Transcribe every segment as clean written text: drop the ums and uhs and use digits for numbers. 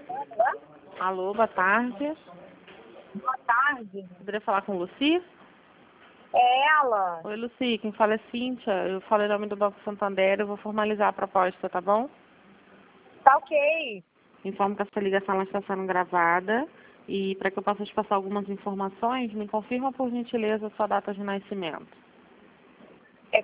Alô, boa tarde. Boa tarde. Poderia falar com Lucy? É ela. Oi, Lucy. Quem fala é Cíntia. Eu falei em nome do Banco Santander. Eu vou formalizar a proposta, tá bom? Tá ok. Informo que essa ligação ela está sendo gravada. E para que eu possa te passar algumas informações, me confirma, por gentileza, a sua data de nascimento. É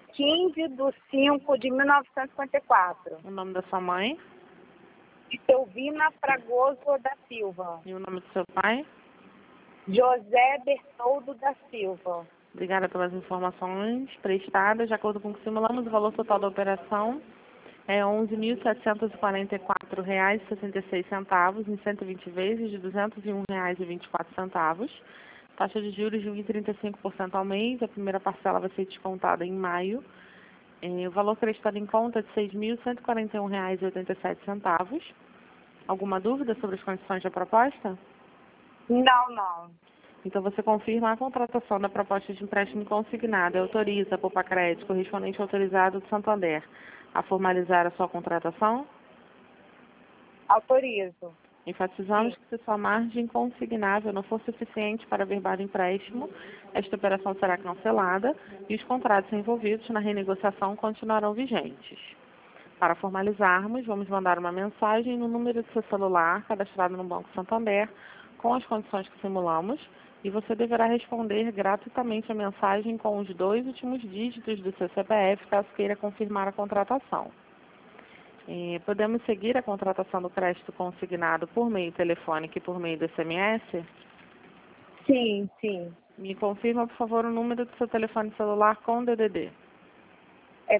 15/5/1954. O nome da sua mãe Silvina Fragoso da Silva. e o nome do seu pai. José Bertoldo da Silva. Obrigada pelas informações prestadas. De acordo com o que simulamos, o valor total da operação é R$ 11.744,66 em 120 vezes de R$ 201,24. Taxa de juros de 1,35% ao mês. A primeira parcela vai ser descontada em maio. O valor acreditado em conta é de R$ 6.141,87. Alguma dúvida sobre as condições da proposta? Não. Então, você confirma a contratação da proposta de empréstimo consignado e autoriza a Poupa Crédito, correspondente autorizado do Santander, a formalizar a sua contratação? Autorizo. Enfatizamos Sim. que se sua margem consignável não for suficiente para averbar o empréstimo, esta operação será cancelada e os contratos envolvidos na renegociação continuarão vigentes. Para formalizarmos, vamos mandar uma mensagem no número do seu celular cadastrado no Banco Santander com as condições que simulamos e você deverá responder gratuitamente a mensagem com os 2 últimos dígitos do seu CPF caso queira confirmar a contratação. Podemos seguir a contratação do crédito consignado por meio telefônico e por meio do SMS? Sim. Me confirma, por favor, o número do seu telefone celular com DDD. É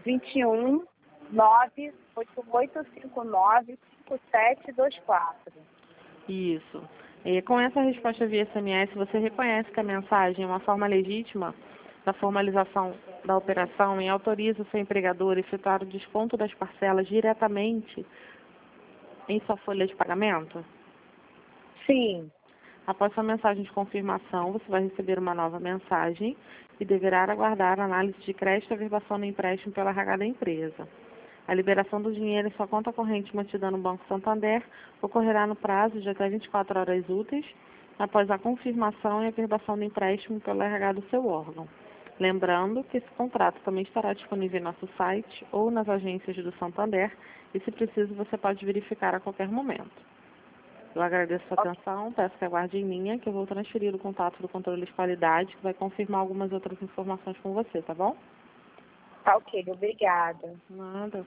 21/988595724. Isso. Com essa resposta via SMS, você reconhece que a mensagem é uma forma legítima da formalização da operação e autoriza o seu empregador a efetuar o desconto das parcelas diretamente em sua folha de pagamento? Sim. Após sua mensagem de confirmação, você vai receber uma nova mensagem e deverá aguardar a análise de crédito e averbação do empréstimo pela RH da empresa. A liberação do dinheiro em sua conta corrente mantida no Banco Santander ocorrerá no prazo de até 24 horas úteis após a confirmação e averbação do empréstimo pelo RH do seu órgão. Lembrando que esse contrato também estará disponível em nosso site ou nas agências do Santander e, se preciso, você pode verificar a qualquer momento. Eu agradeço a sua atenção, peço que aguarde em linha, que eu vou transferir o contato do controle de qualidade, que vai confirmar algumas outras informações com você, tá bom? Tá ok, obrigada. Nada.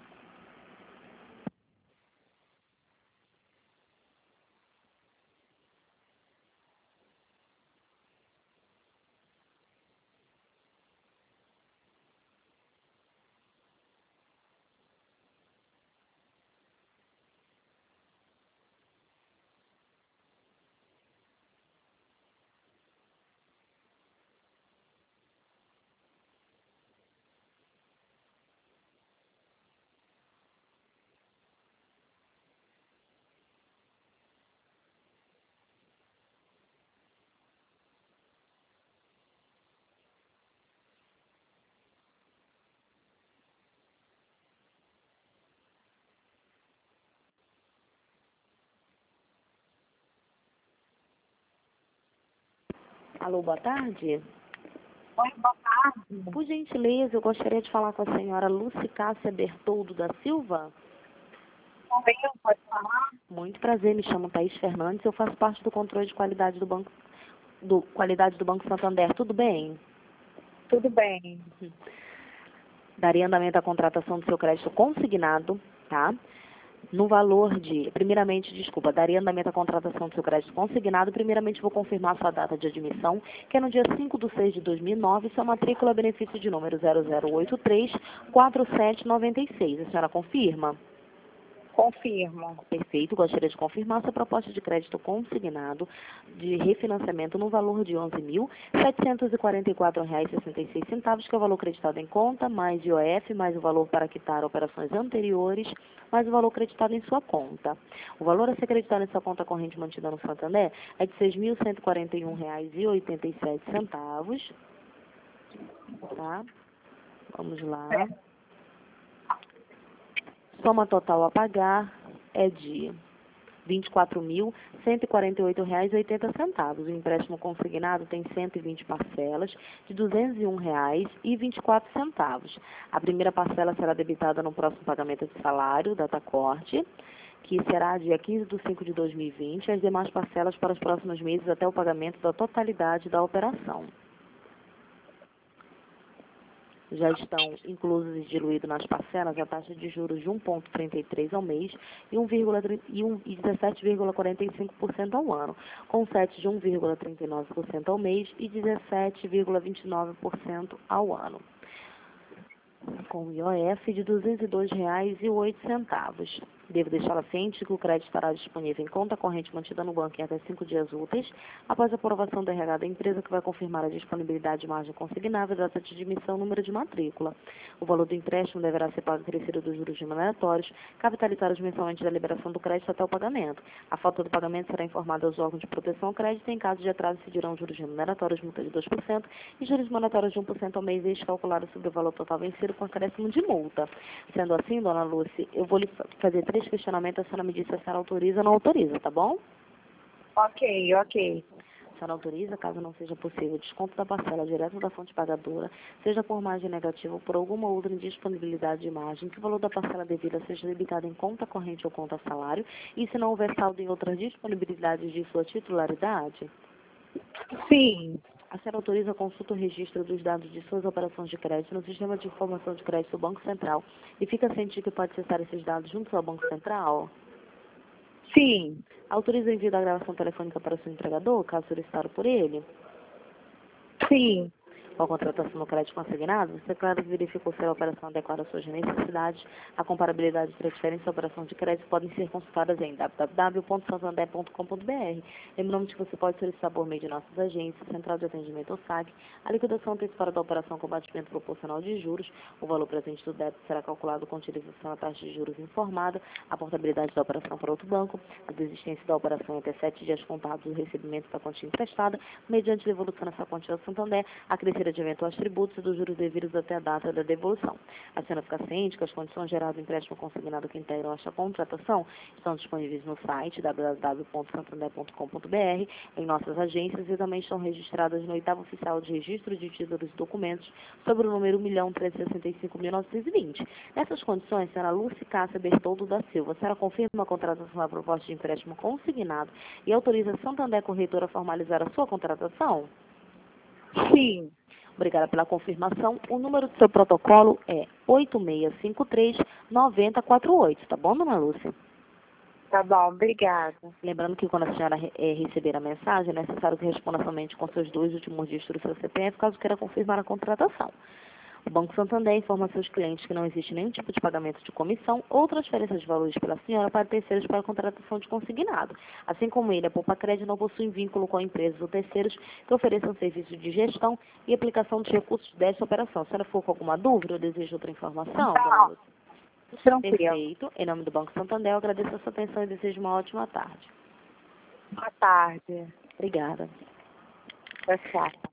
Alô, boa tarde. Oi, boa tarde. Por gentileza, eu gostaria de falar com a senhora Lúcia Cássia Bertoldo da Silva. Também pode falar? Muito prazer, me chamo Thaís Fernandes, eu faço parte do controle de qualidade do Banco Santander. Tudo bem? Tudo bem. Daria andamento à contratação do seu crédito consignado, tá? No valor de, daria andamento à contratação do seu crédito consignado. Primeiramente, vou confirmar sua data de admissão, que é no dia 5/6/2009, sua matrícula benefício de número 00834796. A senhora confirma? Confirmo. Perfeito, gostaria de confirmar sua proposta de crédito consignado de refinanciamento no valor de R$ 11.744,66, que é o valor creditado em conta, mais IOF, mais o valor para quitar operações anteriores, mais o valor creditado em sua conta. O valor a ser creditado em sua conta corrente mantida no Santander é de R$ 6.141,87, tá? Vamos lá. Soma total a pagar é de R$ 24.148,80. O empréstimo consignado tem 120 parcelas de R$ 201,24. A primeira parcela será debitada no próximo pagamento de salário, data corte, que será dia 15/5/2020, e as demais parcelas para os próximos meses até o pagamento da totalidade da operação. Já estão inclusos e diluídos nas parcelas a taxa de juros de 1,33 ao mês e 17,45% ao ano, com CETs de 1,39% ao mês e 17,29% ao ano, com IOF de R$ 202,08. Devo deixá-la ciente que o crédito estará disponível em conta corrente mantida no banco em até 5 dias úteis, após a aprovação do RH da empresa, que vai confirmar a disponibilidade de margem consignável, data de admissão, número de matrícula. O valor do empréstimo deverá ser pago acrescido dos juros remuneratórios, capitalizados mensalmente da liberação do crédito até o pagamento. A falta do pagamento será informada aos órgãos de proteção ao crédito. Em caso de atraso, incidirão juros remuneratórios, multa de 2% e juros mandatórios de 1% ao mês, calculados sobre o valor total vencido com acréscimo de multa. Sendo assim, dona Lúcia, eu vou lhe fazer 3 questionamentos, a senhora me disse se a senhora autoriza ou não autoriza, tá bom? Ok. A senhora autoriza, caso não seja possível, desconto da parcela direto da fonte pagadora, seja por margem negativa ou por alguma outra indisponibilidade de margem, que o valor da parcela devida seja debitado em conta corrente ou conta salário, e se não houver saldo em outras disponibilidades de sua titularidade? Sim. A senhora autoriza a consulta ou registro dos dados de suas operações de crédito no sistema de informação de crédito do Banco Central e fica ciente de que pode acessar esses dados junto ao Banco Central? Sim. Autoriza o envio da gravação telefônica para o seu empregador, caso solicitado por ele? Sim. Com a contratação do crédito consignado, você, claro, verificou se a operação adequada às suas necessidades. A comparabilidade e transferência da operação de crédito podem ser consultadas em www.santander.com.br. Lembramos que você pode solicitar por meio de nossas agências, Central de Atendimento ou SAC, a liquidação antecipada da operação com batimento proporcional de juros. O valor presente do débito será calculado com utilização da taxa de juros informada, a portabilidade da operação para outro banco, a desistência da operação até 7 dias contados do recebimento da quantia emprestada, mediante devolução nessa quantia ao Santander, a crescer de eventuais tributos e dos juros devidos até a data da devolução. A senhora fica ciente que as condições gerais do empréstimo consignado que integram esta contratação estão disponíveis no site www.santander.com.br, em nossas agências, e também estão registradas no 8º Oficial de Registro de Títulos e Documentos, sobre o número 1.365.920. Nessas condições, a senhora Lúcia Cássia Bertoldo da Silva, a senhora confirma a contratação da proposta de empréstimo consignado e autoriza a Santander Corretora a formalizar a sua contratação? Sim. Obrigada pela confirmação. O número do seu protocolo é 8653-9048, tá bom, dona Lúcia? Tá bom, obrigada. Lembrando que quando a senhora receber a mensagem, é necessário que responda somente com seus 2 últimos dígitos do seu CPF, caso queira confirmar a contratação. O Banco Santander informa a seus clientes que não existe nenhum tipo de pagamento de comissão ou transferência de valores pela senhora para terceiros para a contratação de consignado. Assim como ele, a Poupa Crédito não possui vínculo com empresas ou terceiros que ofereçam serviços de gestão e aplicação dos recursos desta operação. Se a senhora for com alguma dúvida ou deseja outra informação, dona Lúcia? Tranquilo. Perfeito. Em nome do Banco Santander, eu agradeço a sua atenção e desejo uma ótima tarde. Boa tarde. Obrigada. Tchau, tchau.